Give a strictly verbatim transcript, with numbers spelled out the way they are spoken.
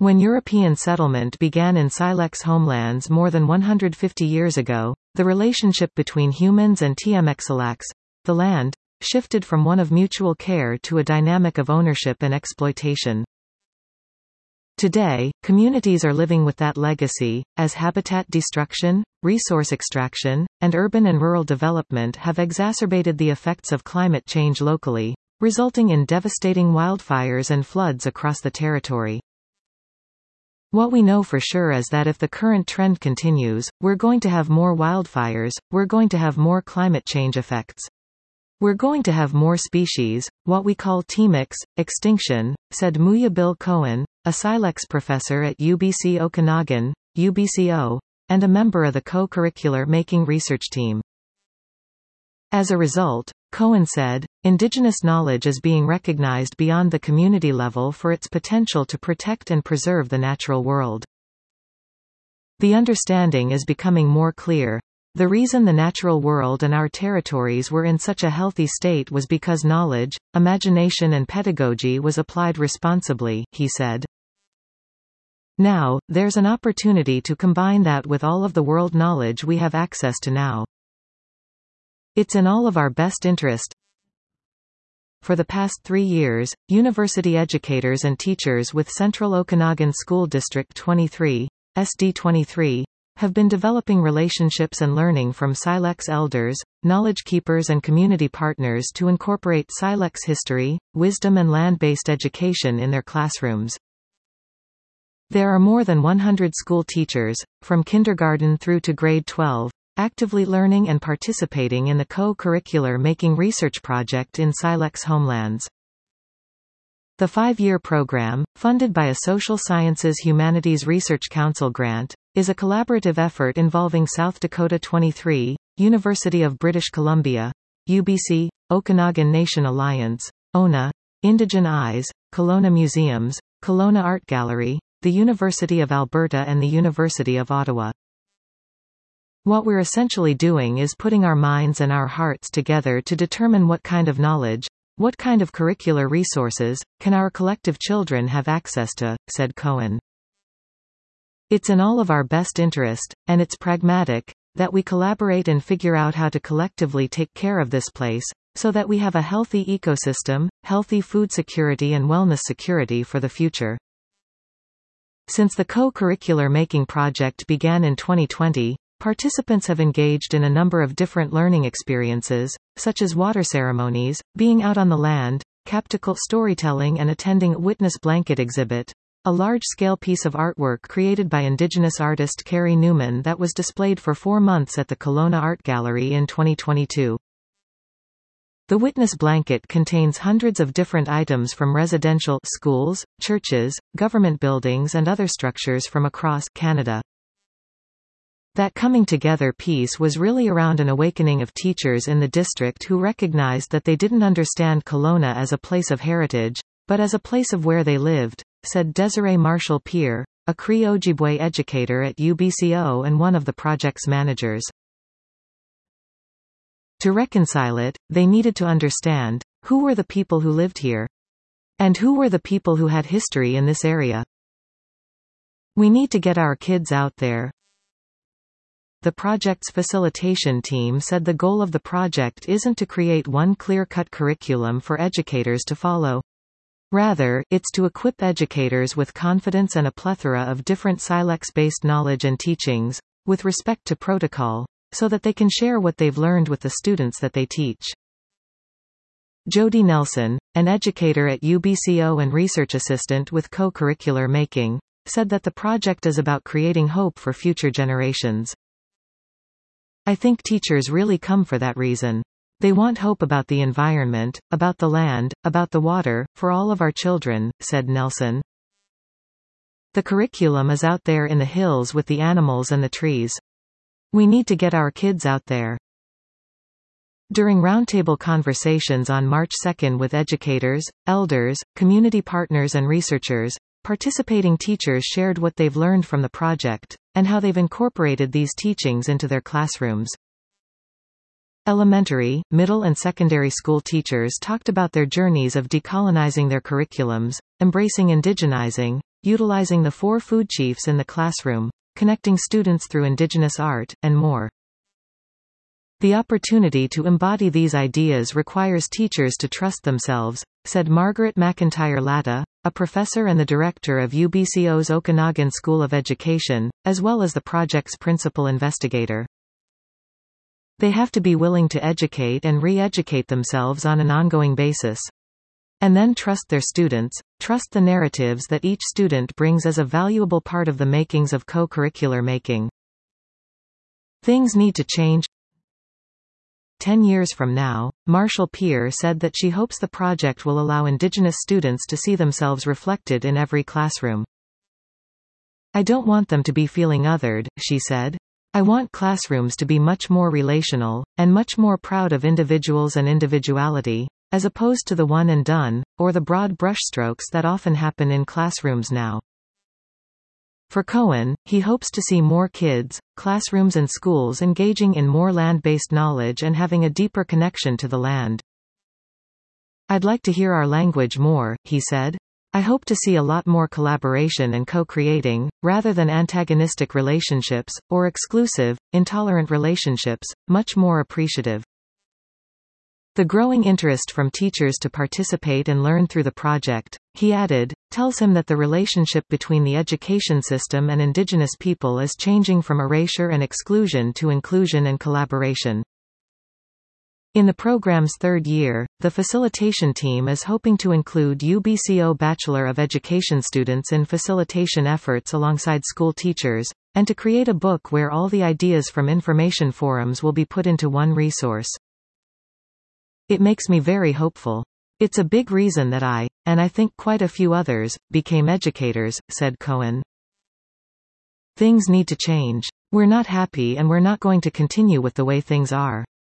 When European settlement began in Silex homelands more than one hundred fifty years ago, the relationship between humans and Tmxlax, the land, shifted from one of mutual care to a dynamic of ownership and exploitation. Today, communities are living with that legacy, as habitat destruction, resource extraction, and urban and rural development have exacerbated the effects of climate change locally, resulting in devastating wildfires and floods across the territory. What we know for sure is that if the current trend continues, we're going to have more wildfires, we're going to have more climate change effects. We're going to have more species, what we call Tmx, extinction, said Muya Bill Cohen, a Silex professor at U B C Okanagan, U B C O, and a member of the co-curricular making research team. As a result, Cohen said, indigenous knowledge is being recognized beyond the community level for its potential to protect and preserve the natural world. The understanding is becoming more clear. The reason the natural world and our territories were in such a healthy state was because knowledge, imagination and pedagogy was applied responsibly, he said. Now, there's an opportunity to combine that with all of the world knowledge we have access to now. It's in all of our best interest. For the past three years, university educators and teachers with Central Okanagan School District twenty-three, S D twenty-three, have been developing relationships and learning from Silex elders, knowledge keepers and community partners to incorporate Silex history, wisdom and land-based education in their classrooms. There are more than one hundred school teachers, from kindergarten through to grade twelve, actively learning and participating in the co-curricular making research project in Silex homelands. The five-year program, funded by a Social Sciences Humanities Research Council grant, is a collaborative effort involving South Dakota twenty-three, University of British Columbia, U B C, Okanagan Nation Alliance, O N A, Indigen Eyes, Kelowna Museums, Kelowna Art Gallery, the University of Alberta and the University of Ottawa. What we're essentially doing is putting our minds and our hearts together to determine what kind of knowledge, what kind of curricular resources, can our collective children have access to, said Cohen. It's in all of our best interest, and it's pragmatic, that we collaborate and figure out how to collectively take care of this place, so that we have a healthy ecosystem, healthy food security and wellness security for the future. Since the co-curricular making project began in twenty twenty, participants have engaged in a number of different learning experiences, such as water ceremonies, being out on the land, captical storytelling and attending a witness blanket exhibit, a large-scale piece of artwork created by Indigenous artist Carrie Newman that was displayed for four months at the Kelowna Art Gallery in twenty twenty-two. The witness blanket contains hundreds of different items from residential schools, churches, government buildings and other structures from across Canada. That coming together piece was really around an awakening of teachers in the district who recognized that they didn't understand Kelowna as a place of heritage, but as a place of where they lived, said Desiree Marshall-Peer, a Cree Ojibwe educator at U B C O and one of the project's managers. To reconcile it, they needed to understand, who were the people who lived here? And who were the people who had history in this area? We need to get our kids out there. The project's facilitation team said the goal of the project isn't to create one clear-cut curriculum for educators to follow. Rather, it's to equip educators with confidence and a plethora of different Silex-based knowledge and teachings, with respect to protocol, so that they can share what they've learned with the students that they teach. Jody Nelson, an educator at U B C O and research assistant with co-curricular making, said that the project is about creating hope for future generations. I think teachers really come for that reason. They want hope about the environment, about the land, about the water, for all of our children, said Nelson. The curriculum is out there in the hills with the animals and the trees. We need to get our kids out there. During roundtable conversations on March second with educators, elders, community partners and researchers, participating teachers shared what they've learned from the project, and how they've incorporated these teachings into their classrooms. Elementary, middle and secondary school teachers talked about their journeys of decolonizing their curriculums, embracing indigenizing, utilizing the four food chiefs in the classroom, connecting students through indigenous art, and more. The opportunity to embody these ideas requires teachers to trust themselves, said Margaret McIntyre Latta, a professor and the director of U B C O's Okanagan School of Education, as well as the project's principal investigator. They have to be willing to educate and re-educate themselves on an ongoing basis. And then trust their students, trust the narratives that each student brings as a valuable part of the makings of co-curricular making. Things need to change. Ten years from now, Marshall Peer said that she hopes the project will allow Indigenous students to see themselves reflected in every classroom. I don't want them to be feeling othered, she said. I want classrooms to be much more relational, and much more proud of individuals and individuality, as opposed to the one and done, or the broad brushstrokes that often happen in classrooms now. For Cohen, he hopes to see more kids, classrooms and schools engaging in more land-based knowledge and having a deeper connection to the land. I'd like to hear our language more, he said. I hope to see a lot more collaboration and co-creating, rather than antagonistic relationships, or exclusive, intolerant relationships, much more appreciative. The growing interest from teachers to participate and learn through the project, he added, tells him that the relationship between the education system and Indigenous people is changing from erasure and exclusion to inclusion and collaboration. In the program's third year, the facilitation team is hoping to include U B C O Bachelor of Education students in facilitation efforts alongside school teachers, and to create a book where all the ideas from information forums will be put into one resource. It makes me very hopeful. It's a big reason that I, and I think quite a few others, became educators, said Cohen. Things need to change. We're not happy and we're not going to continue with the way things are.